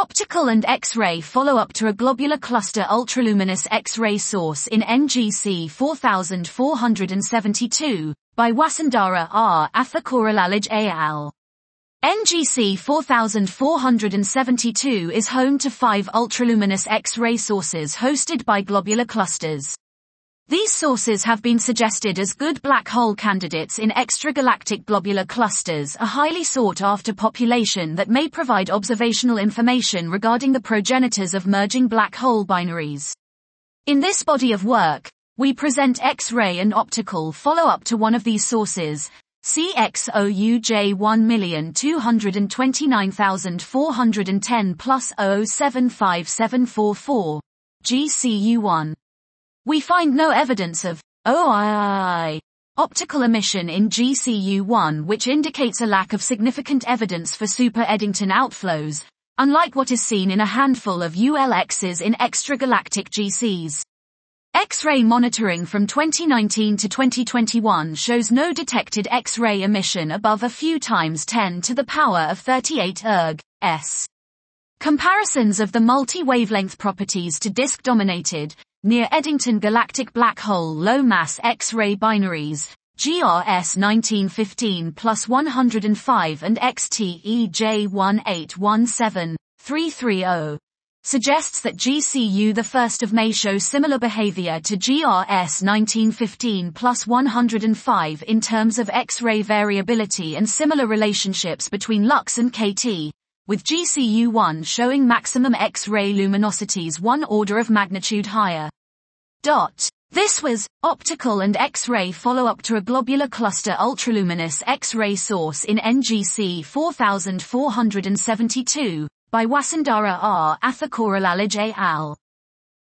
Optical and X-ray follow-up to a globular cluster ultraluminous X-ray source in NGC 4472, by Wasundara R. Athakoralage al. NGC 4472 is home to 5 ultraluminous X-ray sources hosted by globular clusters. These sources have been suggested as good black hole candidates in extragalactic globular clusters, a highly sought-after population that may provide observational information regarding the progenitors of merging black hole binaries. In this body of work, we present X-ray and optical follow-up to one of these sources, CXOUJ 1229410 plus 0075744, GCU1. We find no evidence of OII optical emission in GCU1, which indicates a lack of significant evidence for super Eddington outflows, unlike what is seen in a handful of ULXs in extragalactic GCs. X-ray monitoring from 2019 to 2021 shows no detected X-ray emission above a few times 10 to the power of 38 erg/s. Comparisons of the multi-wavelength properties to disk-dominated, near Eddington galactic black hole low-mass X-ray binaries, GRS 1915 plus 105 and XTEJ 1817330, suggests that GCU the 1st of May shows similar behavior to GRS 1915 plus 105 in terms of X-ray variability and similar relationships between lux and KT, with GCU1 showing maximum X-ray luminosities 1 order of magnitude higher. This was optical and X-ray follow-up to a globular cluster ultraluminous X-ray source in NGC 4472, by Wasundara R. Athakoralage al.